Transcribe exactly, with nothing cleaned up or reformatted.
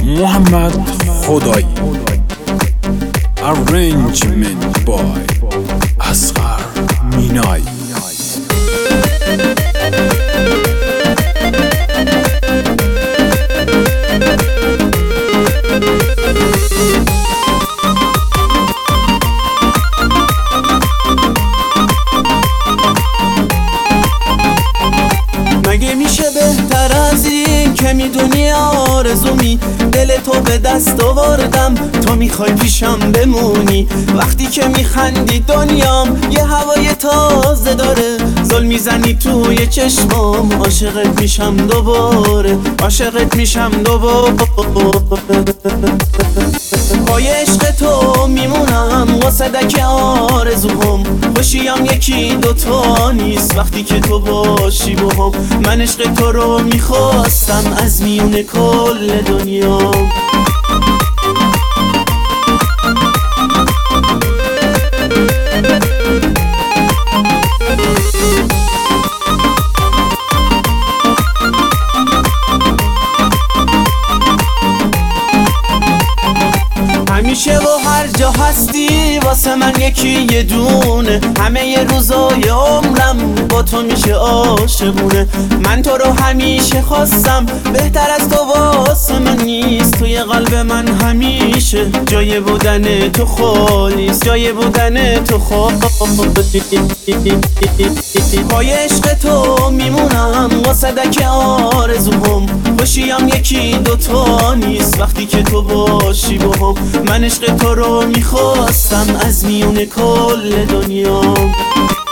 محمد خدایی. Arrangement by اصغر مینایی. مگه میشه بهتر از این که میدونی آرزومی؟ دل تو به دست آوردم، تو میخوای پیشم بمونی. وقتی که میخندی دنیام یه هوای تازه داره، زل میزنی توی چشمام، عاشقت میشم دوباره، عاشقت میشم دوباره. پای عشق تو میمونم واسدک آرزوهم، خوشیم یکی دوتا نیست وقتی که تو باشی باهم. من عشق تو رو میخواستم از میون کل دنیا. همیشه و هر جا هستی واسه من یکی یه دونه، همه ی روزای عمرم با تو میشه عاشقونه. من تو رو همیشه خواستم، بهتر از تو واسه من نیست. توی قلب من همیشه جای بودن تو خالیست، جای بودن تو خالی. پای عشق تو میمونم واسدک آرزوهم، خوشیم یکی دوتا نیست وقتی که تو باشی باهم. من عشق تو رو میخواستم از میون کل دنیا.